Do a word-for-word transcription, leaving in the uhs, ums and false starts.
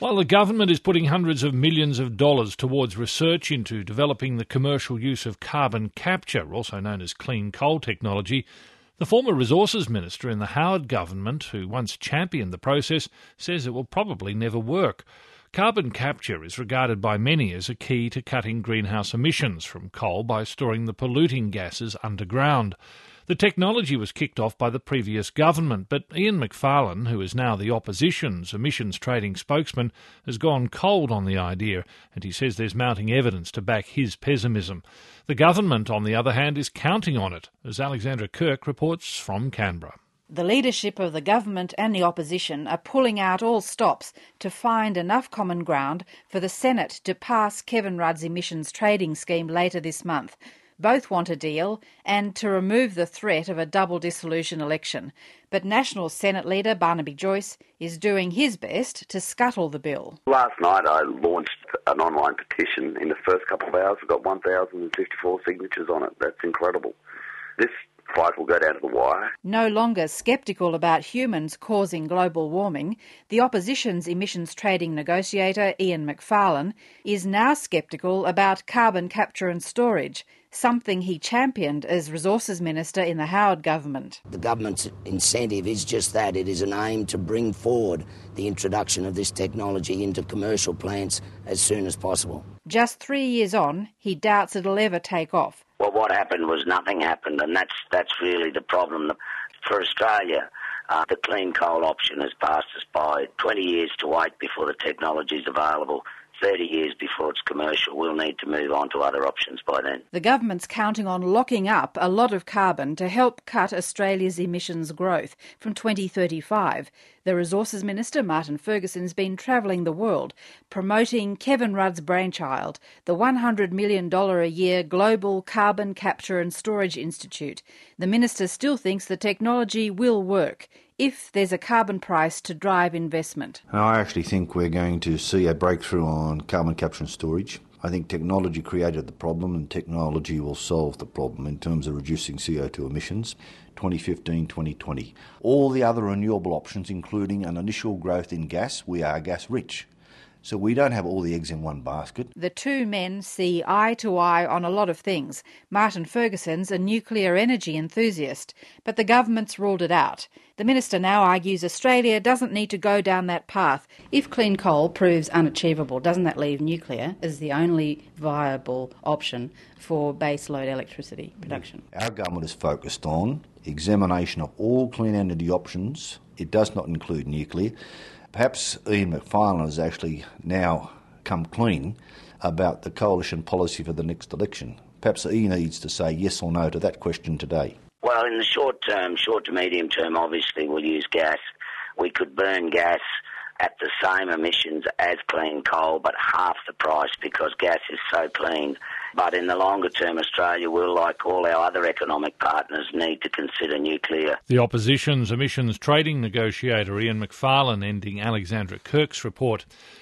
While the government is putting hundreds of millions of dollars towards research into developing the commercial use of carbon capture, also known as clean coal technology, the former Resources Minister in the Howard government, who once championed the process, says it will probably never work. Carbon capture is regarded by many as a key to cutting greenhouse emissions from coal by storing the polluting gases underground. The technology was kicked off by the previous government, but Ian Macfarlane, who is now the opposition's emissions trading spokesman, has gone cold on the idea, and he says there's mounting evidence to back his pessimism. The government, on the other hand, is counting on it, as Alexandra Kirk reports from Canberra. The leadership of the government and the opposition are pulling out all stops to find enough common ground for the Senate to pass Kevin Rudd's emissions trading scheme later this month. Both want a deal and to remove the threat of a double dissolution election. But National Senate leader Barnaby Joyce is doing his best to scuttle the bill. Last night I launched an online petition. In the first couple of hours I got one thousand fifty-four signatures on it. That's incredible. This fight will go down to the wire. No longer sceptical about humans causing global warming, the opposition's emissions trading negotiator Ian Macfarlane is now sceptical about carbon capture and storage, something he championed as Resources Minister in the Howard government. The government's incentive is just that. It is an aim to bring forward the introduction of this technology into commercial plants as soon as possible. Just three years on, he doubts it'll ever take off. Well, what happened was nothing happened, and that's that's really the problem. For Australia, uh, the clean coal option has passed us by. twenty years to wait before the technology is available. thirty years before it's commercial. We'll need to move on to other options by then. The government's counting on locking up a lot of carbon to help cut Australia's emissions growth from twenty thirty-five. The Resources Minister, Martin Ferguson's been travelling the world promoting Kevin Rudd's brainchild, the one hundred million dollars a year Global Carbon Capture and Storage Institute. The minister still thinks the technology will work if there's a carbon price to drive investment. I actually think we're going to see a breakthrough on carbon capture and storage. I think technology created the problem and technology will solve the problem in terms of reducing C O two emissions, twenty fifteen to twenty twenty. All the other renewable options, including an initial growth in gas, we are gas rich. So we don't have all the eggs in one basket. The two men see eye to eye on a lot of things. Martin Ferguson's a nuclear energy enthusiast, but the government's ruled it out. The minister now argues Australia doesn't need to go down that path. If clean coal proves unachievable, doesn't that leave nuclear as the only viable option for baseload electricity production? Our government is focused on examination of all clean energy options. It does not include nuclear. Perhaps Ian Macfarlane has actually now come clean about the coalition policy for the next election. Perhaps he needs to say yes or no to that question today. Well, in the short term, short to medium term, obviously we'll use gas. We could burn gas at the same emissions as clean coal, but half the price because gas is so clean. But in the longer term, Australia will, like all our other economic partners, need to consider nuclear. The opposition's emissions trading negotiator Ian Macfarlane ending Alexandra Kirk's report.